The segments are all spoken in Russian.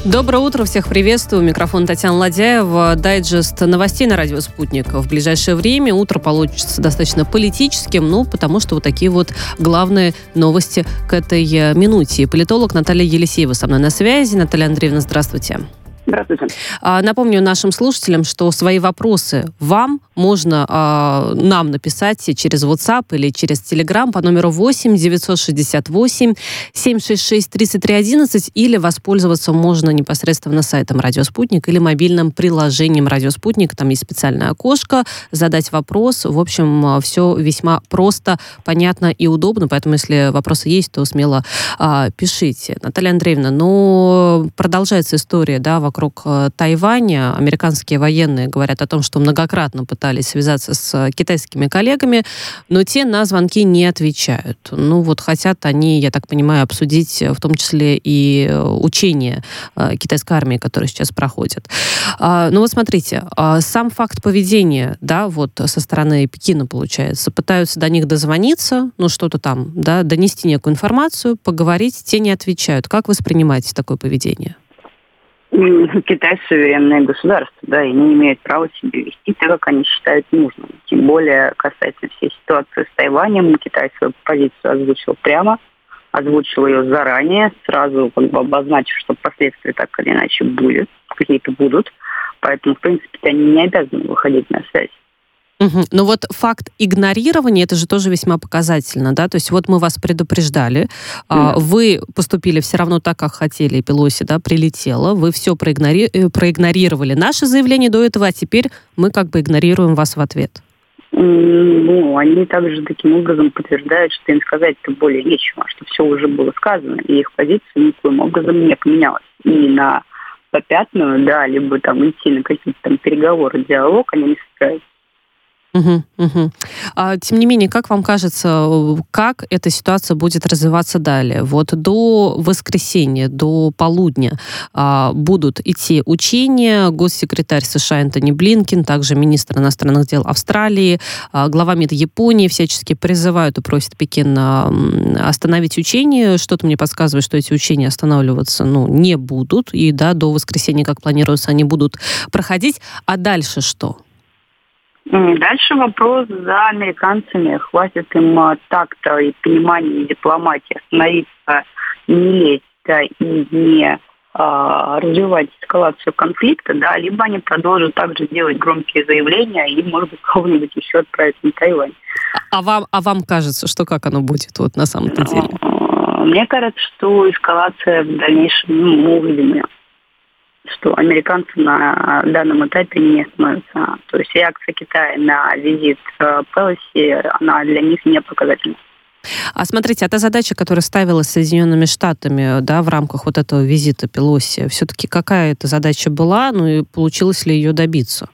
Доброе утро, всех приветствую. Микрофон Татьяна Ладяева. Дайджест новостей на радио «Спутник». В ближайшее время утро получится достаточно политическим, потому что вот такие вот главные новости к этой минуте. Политолог Наталья Елисеева со мной на связи. Наталья Андреевна, здравствуйте. Здравствуйте. Напомню нашим слушателям, что свои вопросы вам можно нам написать через WhatsApp или через Telegram по номеру 8 968 766 3311 или воспользоваться можно непосредственно сайтом «Радио Спутник» или мобильным приложением «Радио Спутник». Там есть специальное окошко, задать вопрос. В общем, все весьма просто, понятно и удобно, поэтому если вопросы есть, то смело пишите. Наталья Андреевна, продолжается история, вокруг Тайваня. Американские военные говорят о том, что многократно пытались связаться с китайскими коллегами, но те на звонки не отвечают. Хотят они, я так понимаю, обсудить в том числе и учения китайской армии, которые сейчас проходят. Смотрите, сам факт поведения, со стороны Пекина, получается, пытаются до них дозвониться, что-то там, донести некую информацию, поговорить, те не отвечают. Как воспринимаете такое поведение? Китай суверенное государство, и не имеет права себя вести так, как они считают нужным. Тем более касательно всей ситуации с Тайванем, Китай свою позицию озвучил прямо, озвучил ее заранее, сразу обозначив, что последствия так или иначе какие-то будут. Поэтому, в принципе, они не обязаны выходить на связь. Но факт игнорирования, это же тоже весьма показательно, То есть мы вас предупреждали, вы поступили все равно так, как хотели, и Пелоси, прилетела, вы все проигнорировали наше заявление до этого, а теперь мы игнорируем вас в ответ. Они также таким образом подтверждают, что им сказать-то более нечего, что все уже было сказано, и их позиция никоим образом не поменялась. И на попятную, либо идти на какие-то переговоры, диалог они не собираются. Тем не менее, как вам кажется, как эта ситуация будет развиваться далее? До воскресенья, до полудня будут идти учения. Госсекретарь США Энтони Блинкен, также министр иностранных дел Австралии, глава МИД Японии всячески призывают и просят Пекин остановить учения. Что-то мне подсказывает, что эти учения останавливаться не будут. И до воскресенья, как планируется, они будут проходить. А дальше что? Дальше вопрос за американцами. Хватит им такта и понимания и дипломатии остановиться, не лезть и не развивать эскалацию конфликта, либо они продолжат также делать громкие заявления и, может быть, кого-нибудь еще отправить на Тайвань. А вам кажется, что как оно будет на самом-то деле? Мне кажется, что эскалация в дальнейшем мы увидим ее. Что американцы на данном этапе не остановятся. То есть реакция Китая на визит Пелоси, она для них не показательна. А смотрите, та задача, которая ставилась Соединенными Штатами, в рамках этого визита Пелоси, все-таки какая эта задача была, и получилось ли ее добиться?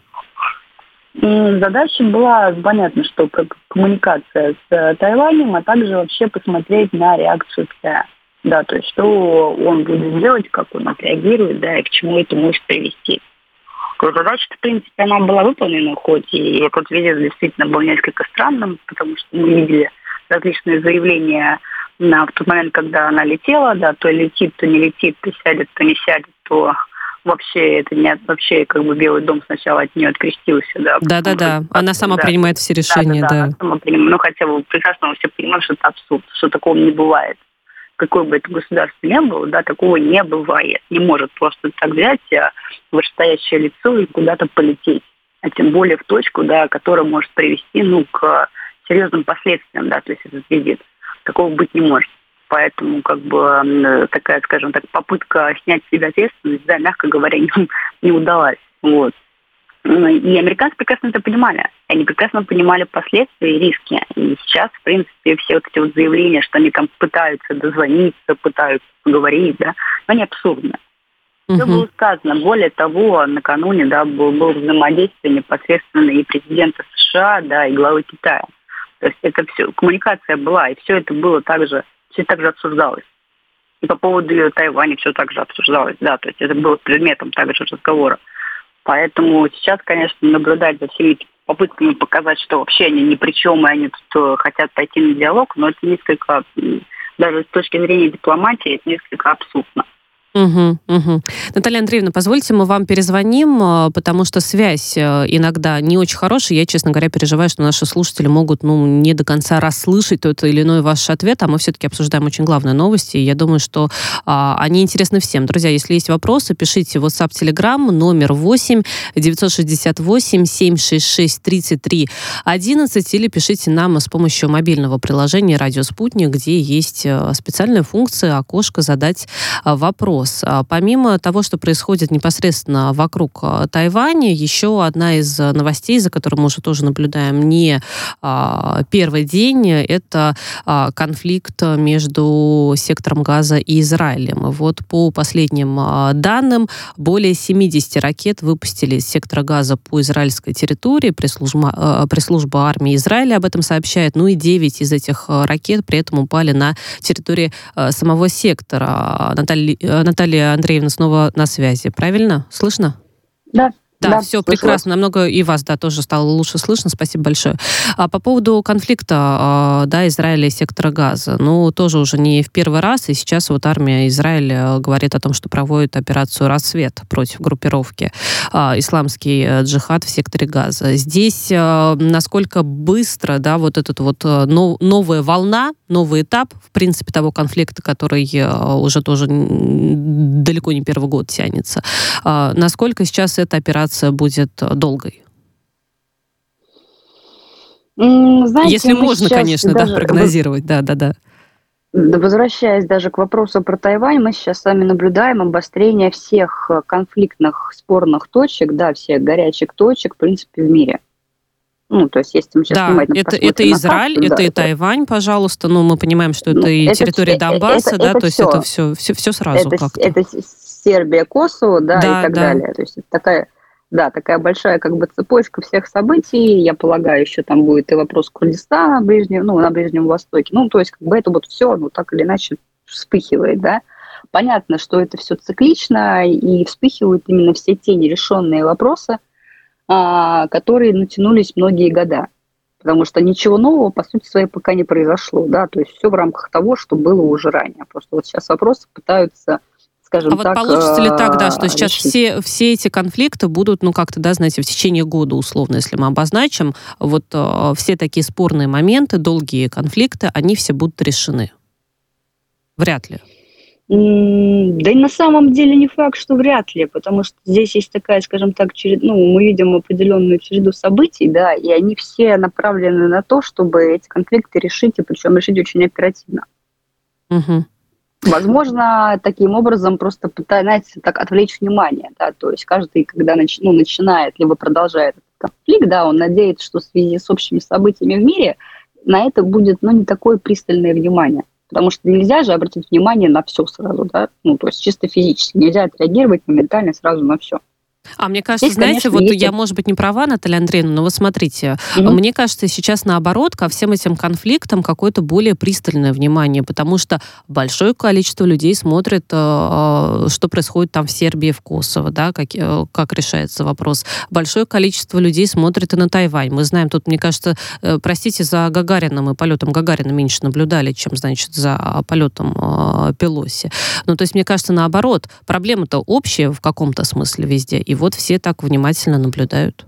Задача была, понятно, что коммуникация с Тайванем, а также вообще посмотреть на реакцию Китая. То есть что он будет делать, как он отреагирует, и к чему это может привести. Задача, в принципе, она была выполнена, хоть и этот визит действительно был несколько странным, потому что мы видели различные заявления в тот момент, когда она летела, то летит, то не летит, то сядет, то не сядет, то вообще это не вообще Белый дом сначала от нее открестился. Да. Она сама принимает все решения. Она сама принимает. Хотя бы прекрасно все понимают, что это абсурд, что такого не бывает. Какое бы это государство ни было, такого не бывает. Не может просто так взять вышестоящее лицо и куда-то полететь. А тем более в точку, которая может привести к серьезным последствиям, то есть этот визит. Такого быть не может. Поэтому такая, скажем так, попытка снять с себя ответственность, мягко говоря, не удалась. И американцы прекрасно это понимали. Они прекрасно понимали последствия и риски. И сейчас, в принципе, все эти заявления, что они там пытаются дозвониться, пытаются поговорить, они абсурдны. Все было сказано. Более того, накануне было взаимодействие непосредственно и президента США, и главы Китая. То есть это все, коммуникация была, и все это было все так же обсуждалось. И по поводу Тайваня все так же обсуждалось, то есть это было предметом также разговора. Поэтому сейчас, конечно, наблюдать за всеми попытками показать, что вообще они ни при чем, и они тут хотят пойти на диалог, но это несколько, даже с точки зрения дипломатии, это несколько абсурдно. Угу, угу. Наталья Андреевна, позвольте, мы вам перезвоним, потому что связь иногда не очень хорошая. Я, честно говоря, переживаю, что наши слушатели могут не до конца расслышать тот или иной ваш ответ, а мы все-таки обсуждаем очень главные новости, и я думаю, что они интересны всем. Друзья, если есть вопросы, пишите в WhatsApp, Telegram, номер 8 968 766 33 11, или пишите нам с помощью мобильного приложения «Радио Спутник», где есть специальная функция «Окошко задать вопрос». Помимо того, что происходит непосредственно вокруг Тайваня, еще одна из новостей, за которой мы уже тоже наблюдаем не первый день, это конфликт между сектором Газа и Израилем. Вот по последним данным, более 70 ракет выпустили из сектора Газа по израильской территории. Пресс-служба армии Израиля об этом сообщает. И 9 из этих ракет при этом упали на территории самого сектора. Наталья Андреевна снова на связи. Правильно? Слышно? Да, все слышала. Прекрасно. Намного и вас, тоже стало лучше слышно. Спасибо большое. По поводу конфликта, Израиля и сектора Газа. Тоже уже не в первый раз. И сейчас вот армия Израиля говорит о том, что проводит операцию «Рассвет» против группировки «Исламский джихад» в секторе Газа. Здесь насколько быстро, вот эта новая волна, новый этап, в принципе, того конфликта, который уже тоже далеко не первый год тянется. Насколько сейчас эта операция будет долгой? Знаете, если можно, конечно, прогнозировать. Да. Возвращаясь даже к вопросу про Тайвань, мы сейчас с вами наблюдаем обострение всех конфликтных, спорных точек, всех горячих точек, в принципе, в мире. То есть, если мы сейчас внимательно посмотрим это Израиль, на карту, это и Тайвань, пожалуйста. Мы понимаем, что это и территория Донбасса, то есть это все сразу как-то. Это Сербия, Косово, и так далее. То есть это такая большая цепочка всех событий. Я полагаю, еще там будет и вопрос Курдистана на Ближнем Востоке. То есть это все, так или иначе вспыхивает, Понятно, что это все циклично, и вспыхивают именно все те нерешенные вопросы, которые натянулись многие года. Потому что ничего нового, по сути своей, пока не произошло. То есть все в рамках того, что было уже ранее. Просто сейчас вопросы пытаются, скажем так, получится ли так, что сейчас все эти конфликты будут, в течение года, условно, если мы обозначим, все такие спорные моменты, долгие конфликты, они все будут решены? Вряд ли. Да и на самом деле не факт, что вряд ли, потому что здесь есть такая, скажем так, мы видим определенную череду событий, и они все направлены на то, чтобы эти конфликты решить, и причем решить очень оперативно. Угу. Возможно, таким образом просто пытается отвлечь внимание, то есть каждый, когда начинает либо продолжает этот конфликт, он надеется, что в связи с общими событиями в мире на это будет, не такое пристальное внимание. Потому что нельзя же обратить внимание на все сразу, то есть чисто физически. Нельзя отреагировать моментально сразу на все. Мне кажется, здесь, знаете, конечно, я, может быть, не права, Наталья Андреевна, но смотрите, мне кажется, сейчас наоборот, ко всем этим конфликтам какое-то более пристальное внимание, потому что большое количество людей смотрит, что происходит там в Сербии, в Косово, как решается вопрос. Большое количество людей смотрит и на Тайвань. Мы знаем, тут, мне кажется, простите, за Гагарином и полетом Гагарина меньше наблюдали, чем, за полетом Пелоси. То есть, мне кажется, наоборот, проблема-то общая в каком-то смысле везде, и все так внимательно наблюдают.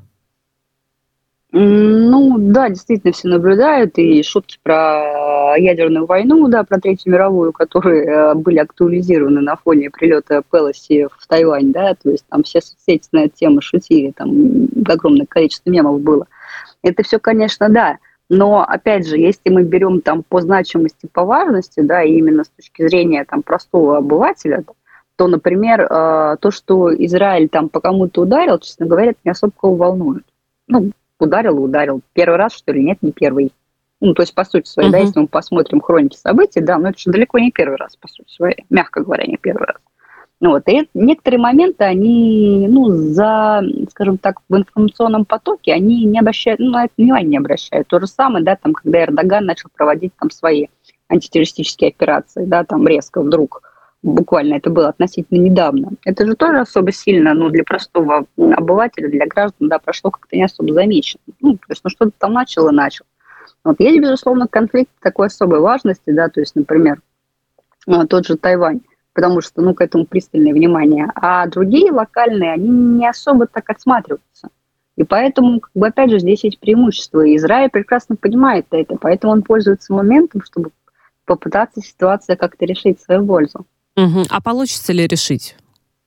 Действительно все наблюдают, и шутки про ядерную войну, про Третью мировую, которые были актуализированы на фоне прилета Пелоси в Тайвань, то есть там все соцсети на эту тему шутили, там огромное количество мемов было. Это все, конечно, но, опять же, если мы берем там по значимости, по важности, и именно с точки зрения простого обывателя, то, например, то, что Израиль там по кому-то ударил, честно говоря, это не особо кого волнует. Ударил. Первый раз, что ли? Нет, не первый. То есть, по сути своей, если мы посмотрим хроники событий, но это же далеко не первый раз, по сути своей, мягко говоря, не первый раз. И некоторые моменты, они, скажем так, в информационном потоке, они не обращают, на это внимание не обращают. То же самое, когда Эрдоган начал проводить там свои антитеррористические операции, там резко вдруг. Буквально это было относительно недавно. Это же тоже особо сильно, для простого обывателя, для граждан, прошло как-то не особо замечено. То есть, что-то там начал. Есть, безусловно, конфликт такой особой важности, то есть, например, тот же Тайвань. потому что, к этому пристальное внимание. А другие локальные, они не особо так отсматриваются. И поэтому, опять же, здесь есть преимущество. И Израиль прекрасно понимает это, поэтому он пользуется моментом, чтобы попытаться ситуацию как-то решить в свою пользу. А получится ли решить?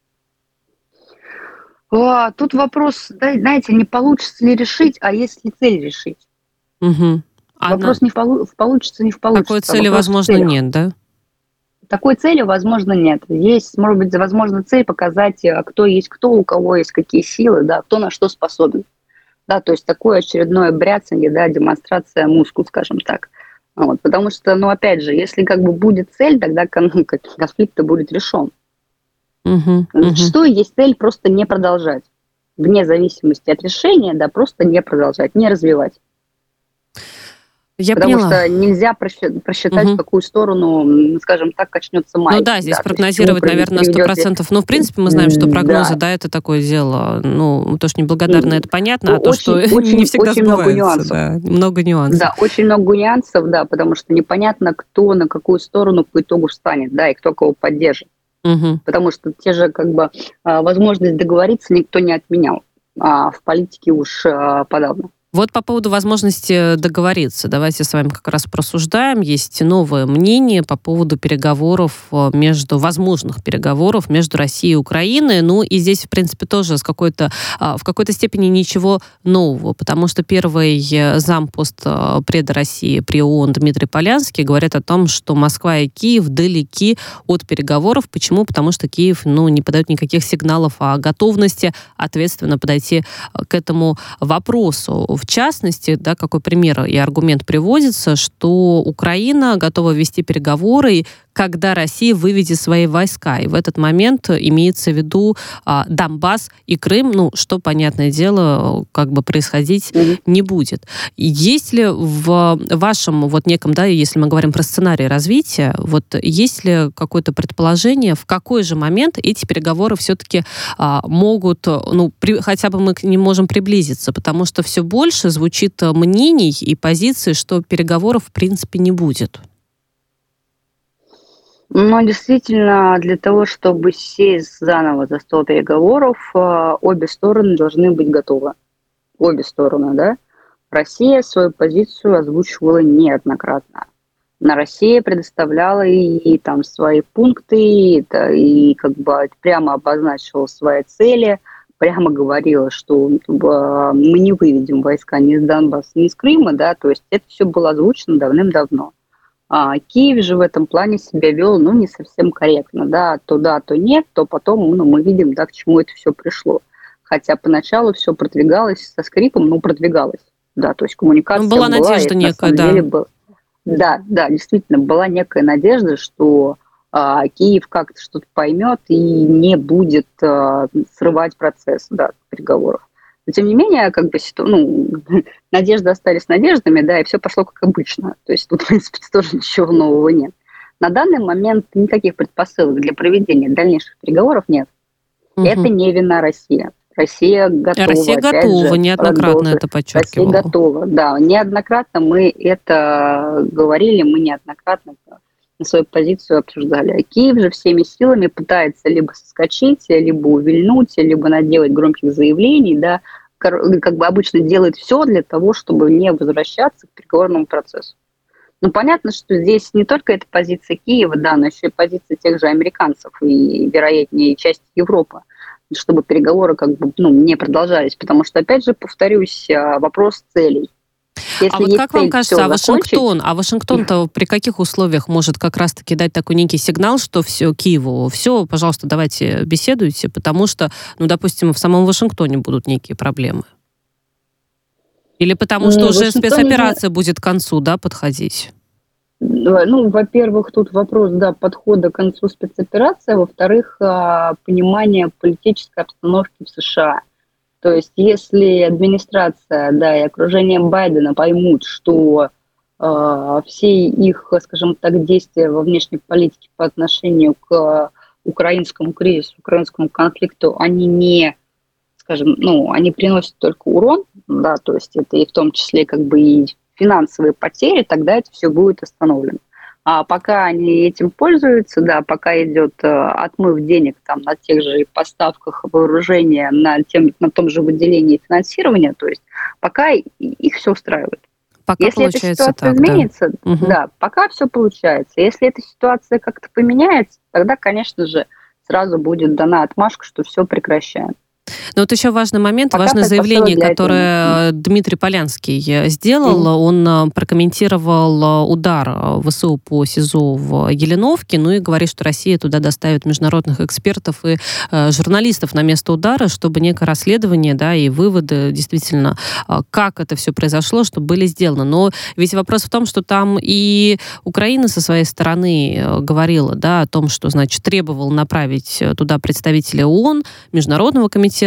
Тут вопрос, знаете, не получится ли решить, а есть ли цель решить. Вопрос не получится, не получится. Такой цели, возможно, нет, да? Такой цели, возможно, нет. Есть, может быть, возможно, цель показать, кто есть кто, у кого есть какие силы, да, кто на что способен. Да, то есть такое очередное бряцанье, да, демонстрация мускул, скажем так. Вот, потому что, опять же, если будет цель, тогда конфликт будет решен. Зачастую есть цель просто не продолжать. Вне зависимости от решения, да, просто не продолжать, не развивать. Потому что нельзя просчитать, в какую сторону, скажем так, качнется маятник. Да, здесь прогнозировать, наверное, 100%. В принципе, мы знаем, что прогнозы, да, это такое дело. То, что неблагодарно, это понятно, а то, что не всегда сбывается. Много нюансов. Да, очень много нюансов, да, потому что непонятно, кто на какую сторону по итогу встанет, да, и кто кого поддержит. Потому что те же, возможность договориться никто не отменял. А в политике уж подавно. Вот по поводу возможности договориться. Давайте с вами как раз просуждаем. Есть новое мнение по поводу возможных переговоров между Россией и Украиной. И здесь, в принципе, тоже в какой-то степени ничего нового, потому что первый зампостпреда России при ООН Дмитрий Полянский говорит о том, что Москва и Киев далеки от переговоров. Почему? Потому что Киев, не подает никаких сигналов о готовности ответственно подойти к этому вопросу. В частности, да, какой пример и аргумент приводится, что Украина готова вести переговоры, когда Россия выведет свои войска. И в этот момент имеется в виду Донбасс и Крым, что, понятное дело, происходить не будет. Есть ли в вашем неком, да, если мы говорим про сценарий развития, есть ли какое-то предположение, в какой же момент эти переговоры все-таки могут, хотя бы мы к ним можем приблизиться, потому что все больше звучит мнений и позиций, что переговоров в принципе не будет. Действительно, для того, чтобы сесть заново за стол переговоров, обе стороны должны быть готовы. Обе стороны, да? Россия свою позицию озвучивала неоднократно. Россия предоставляла и свои пункты, и прямо обозначила свои цели, прямо говорила, что мы не выведем войска ни из Донбасса, ни из Крыма, да, то есть это все было озвучено давным-давно. Киев же в этом плане себя вел, не совсем корректно, да, то нет, то потом, мы видим, да, к чему это все пришло. Хотя поначалу все продвигалось со скрипом, но продвигалось, да, то есть коммуникация была надежда некая, да. Да, действительно, была некая надежда, что Киев как-то что-то поймет и не будет срывать процесс, да, переговоров. Но, тем не менее, надежды остались надеждами, да, и все пошло как обычно. То есть тут, в принципе, тоже ничего нового нет. На данный момент никаких предпосылок для проведения дальнейших переговоров нет. Это не вина России. Россия готова. Россия готова, неоднократно это подчеркивала. Россия готова, да. Неоднократно мы это говорили, мы неоднократно свою позицию обсуждали. А Киев же всеми силами пытается либо соскочить, либо увильнуть, либо наделать громких заявлений, да, обычно делает все для того, чтобы не возвращаться к переговорному процессу. Понятно, что здесь не только эта позиция Киева, да, но еще и позиция тех же американцев и, вероятнее, части Европы, чтобы переговоры не продолжались. Потому что, опять же, повторюсь, вопрос целей. Если как вам кажется, Вашингтон-то при каких условиях может как раз-таки дать такой некий сигнал, что все, Киеву, пожалуйста, давайте беседуйте, потому что, допустим, в самом Вашингтоне будут некие проблемы? Или потому что уже спецоперация будет к концу, да, подходить? Во-первых, тут вопрос, да, подхода к концу спецоперации, во-вторых, понимание политической обстановки в США. То есть, если администрация, да, и окружение Байдена поймут, что все их, скажем так, действия во внешней политике по отношению к украинскому кризису, украинскому конфликту, они не, они приносят только урон, да, то есть это и в том числе и финансовые потери, тогда это все будет остановлено. А пока они этим пользуются, да, пока идет отмыв денег там, на тех же поставках вооружения, на том же выделении финансирования, то есть пока их все устраивает. Пока Если эта ситуация так, изменится, да. да, пока все получается. Если эта ситуация как-то поменяется, тогда, конечно же, сразу будет дана отмашка, что все прекращаем. Но вот еще важный момент, Пока важное заявление, которое этого Дмитрий Полянский сделал. Он прокомментировал удар ВСУ по СИЗО в Еленовке, ну и говорит, что Россия туда доставит международных экспертов и журналистов на место удара, чтобы некое расследование, да, и выводы действительно, как это все произошло, чтобы были сделаны. Но ведь вопрос в том, что там и Украина со своей стороны говорила, да, о том, что, значит, требовала направить туда представителей ООН, Международного комитета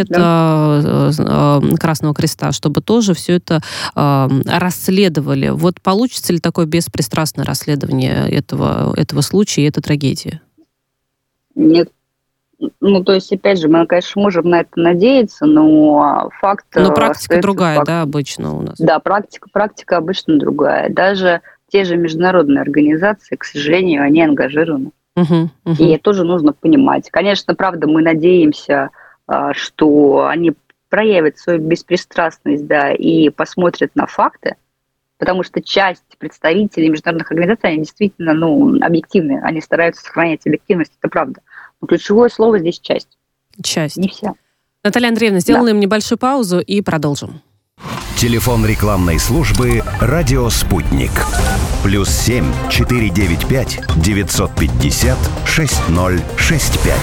Красного Креста, чтобы тоже все это расследовали. Вот получится ли такое беспристрастное расследование этого случая и этой трагедии? Нет. Ну, то есть, опять же, мы, конечно, можем на это надеяться, но факт... Но практика другая, да, обычно у нас? Да, практика обычно другая. Даже те же международные организации, к сожалению, они ангажированы. И это тоже нужно понимать. Конечно, правда, мы надеемся, что они проявят свою беспристрастность, да, и посмотрят на факты, потому что часть представителей международных организаций, они действительно, объективные, они стараются сохранять объективность, это правда. Но ключевое слово здесь часть. Часть. Не вся. Наталья Андреевна, сделаем небольшую паузу и продолжим. Телефон рекламной службы «Радио Спутник». +7 495 950 6065.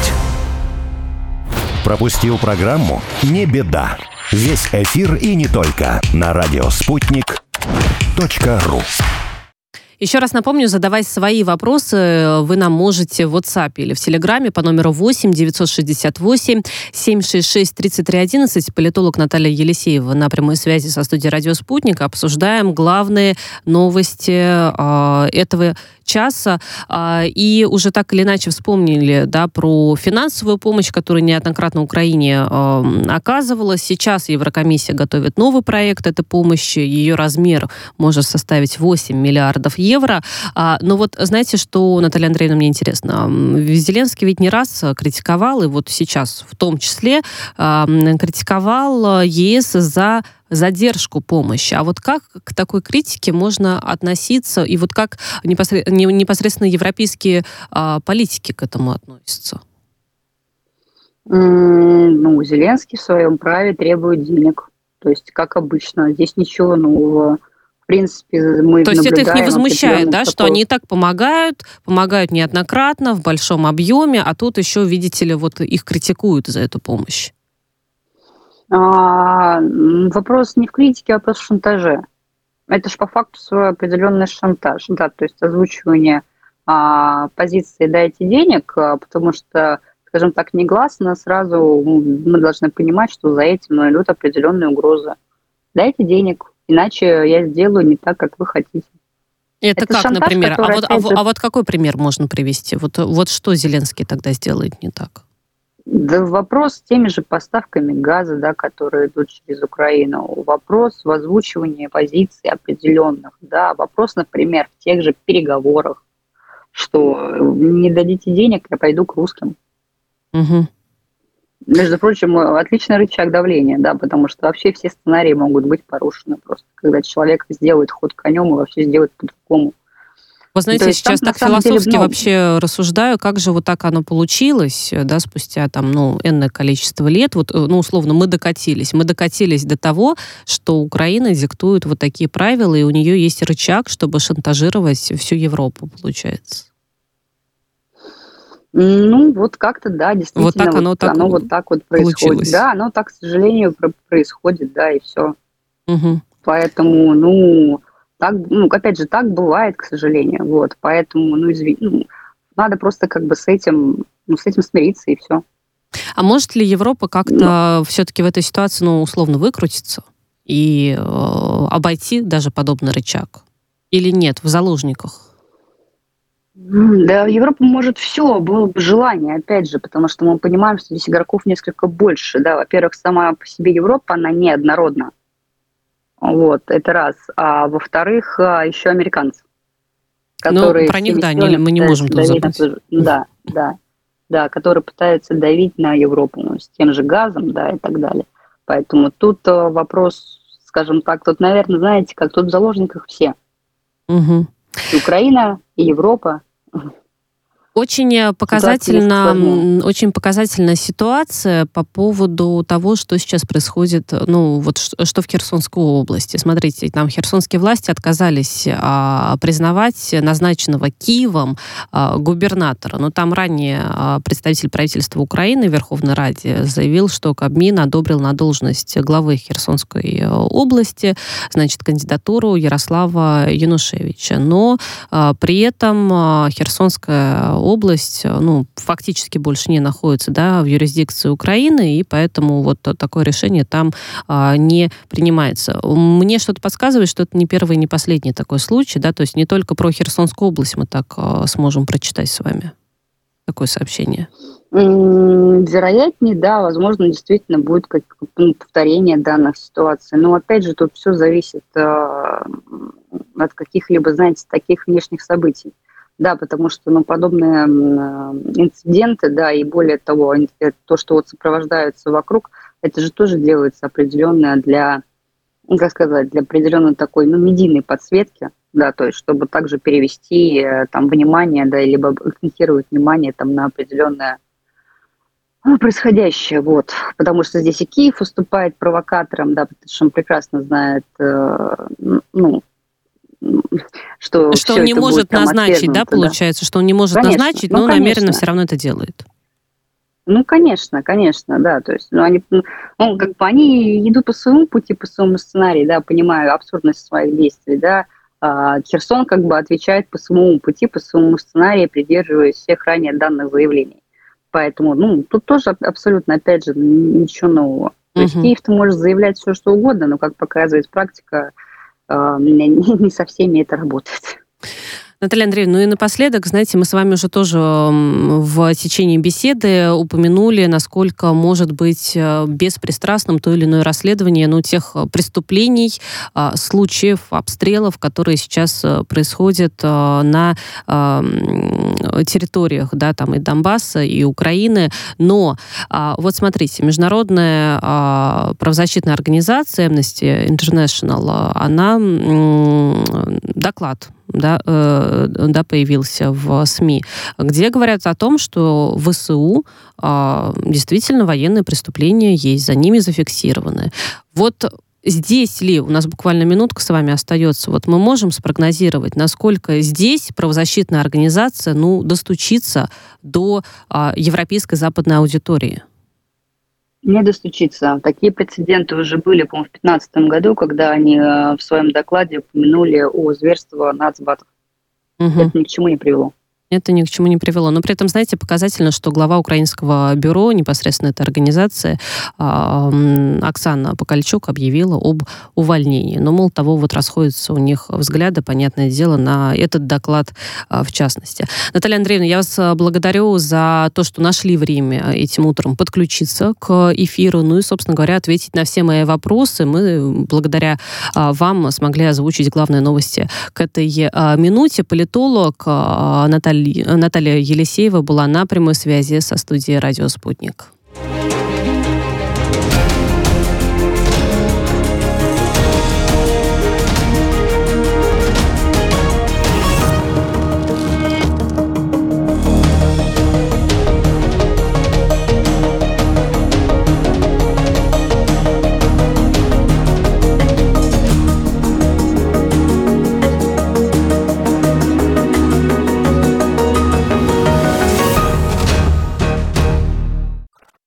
Пропустил программу? Не беда. Весь эфир и не только на радиоспутник.ру. Еще раз напомню, задавать свои вопросы вы нам можете в WhatsApp или в Телеграме по номеру 8 968 766 3311. Политолог Наталья Елисеева на прямой связи со студией «Радио Спутник». Обсуждаем главные новости этого часа. И уже так или иначе вспомнили, да, про финансовую помощь, которая неоднократно Украине оказывалась. Сейчас Еврокомиссия готовит новый проект этой помощи. Ее размер может составить 8 миллиардов евро. Но вот знаете, что, Наталья Андреевна, мне интересно? Зеленский ведь не раз критиковал, и вот сейчас в том числе критиковал ЕС за задержку помощи. А вот как к такой критике можно относиться, и вот как непосредственно европейские политики к этому относятся? Зеленский в своем праве требует денег. То есть, как обычно, здесь ничего нового. В принципе, мы То есть это их не возмущает, да, что они и так помогают неоднократно, в большом объеме, а тут еще, видите ли, вот их критикуют за эту помощь? Вопрос не в критике, а вопрос в шантаже. Это же по факту свой определенный шантаж, да, то есть озвучивание позиции «дайте денег», потому что, скажем так, негласно сразу мы должны понимать, что за этим идут определенные угрозы. Дайте денег, иначе я сделаю не так, как вы хотите. Это как, шантаж, например? Который, а вот какой пример можно привести? Вот что Зеленский тогда сделает не так? Да, вопрос с теми же поставками газа, да, которые идут через Украину. Вопрос в озвучивании позиций определенных. Да. Вопрос, например, в тех же переговорах, что не дадите денег, я пойду к русским. Угу. Между прочим, отличный рычаг давления, да, потому что вообще все сценарии могут быть порушены просто. Когда человек сделает ход конем и вообще сделает по-другому. Вы знаете, сейчас так философски вообще рассуждаю, как же вот так оно получилось, да, спустя там, энное количество лет, вот, условно, мы докатились до того, что Украина диктует вот такие правила, и у нее есть рычаг, чтобы шантажировать всю Европу, получается. Вот как-то, да, действительно, вот так оно вот так вот происходит. Получилось. Да, оно так, к сожалению, происходит, да, и все. Угу. Поэтому, так, опять же, так бывает, к сожалению. Вот, поэтому, надо просто как бы с этим смириться, и все. А может ли Европа как-то все-таки в этой ситуации, условно, выкрутиться и обойти даже подобный рычаг? Или нет, в заложниках? Да, Европа может все, было бы желание, опять же, потому что мы понимаем, что здесь игроков несколько больше. Да, во-первых, сама по себе Европа, она неоднородна. Вот, это раз. А во-вторых, еще американцы. которые... Про них, да, мы не можем тут забыть. Да, которые пытаются давить на Европу с тем же газом, да, и так далее. Поэтому тут вопрос, скажем так, тут, наверное, знаете, как тут в заложниках все. Угу. И Украина, и Европа. Очень показательная ситуация по поводу того, что сейчас происходит, что в Херсонской области. Смотрите, там херсонские власти отказались признавать назначенного Киевом губернатора. Но там ранее представитель правительства Украины в Верховной Раде заявил, что Кабмин одобрил на должность главы Херсонской области, кандидатуру Ярослава Янушевича. Но при этом Херсонская область, фактически больше не находится, в юрисдикции Украины, и поэтому вот такое решение там не принимается. Мне что-то подсказывает, что это не первый и не последний такой случай, то есть не только про Херсонскую область мы так сможем прочитать с вами такое сообщение. Вероятнее, да, возможно, действительно будет повторение данных ситуаций. Но опять же, тут все зависит от каких-либо, таких внешних событий. Да, потому что подобные инциденты, да, и более того, то, что сопровождаются вокруг, это же тоже делается определенное для определенной такой, медийной подсветки, да, то есть чтобы также перевести внимание, да, либо акцентировать внимание на определенное происходящее, потому что здесь и Киев выступает провокатором, да, потому что он прекрасно знает, что он не может назначить, получается, что он не может назначить, но намеренно все равно это делает. Конечно, да, то есть, они идут по своему пути, по своему сценарию, да, понимая абсурдность своих действий, да, Херсон отвечает по своему пути, по своему сценарию, придерживаясь всех ранее данных заявлений. Поэтому, тут тоже абсолютно, опять же, ничего нового. То есть Киев-то может заявлять все, что угодно, но, как показывает практика, не со всеми это работает. Наталья Андреевна, и напоследок, мы с вами уже тоже в течение беседы упомянули, насколько может быть беспристрастным то или иное расследование тех преступлений, случаев, обстрелов, которые сейчас происходят на территориях, и Донбасса, и Украины. Но смотрите, международная правозащитная организация Amnesty International, она доклад появился в СМИ, где говорят о том, что в ВСУ действительно военные преступления есть, за ними зафиксированы. Здесь ли, у нас буквально минутка с вами остается, мы можем спрогнозировать, насколько здесь правозащитная организация достучится до европейской западной аудитории? Не достучиться. Такие прецеденты уже были, по-моему, в 2015 году, когда они в своем докладе упомянули о зверстве нацбатов. Это ни к чему не привело. Это ни к чему не привело. Но при этом, показательно, что глава украинского бюро, непосредственно этой организации, Оксана Покальчук, объявила об увольнении. Но, мол, того расходятся у них взгляды, понятное дело, на этот доклад в частности. Наталья Андреевна, я вас благодарю за то, что нашли время этим утром подключиться к эфиру, и, собственно говоря, ответить на все мои вопросы. Мы, благодаря вам, смогли озвучить главные новости к этой минуте. Политолог Наталья Елисеева была на прямой связи со студией «Радио Спутник».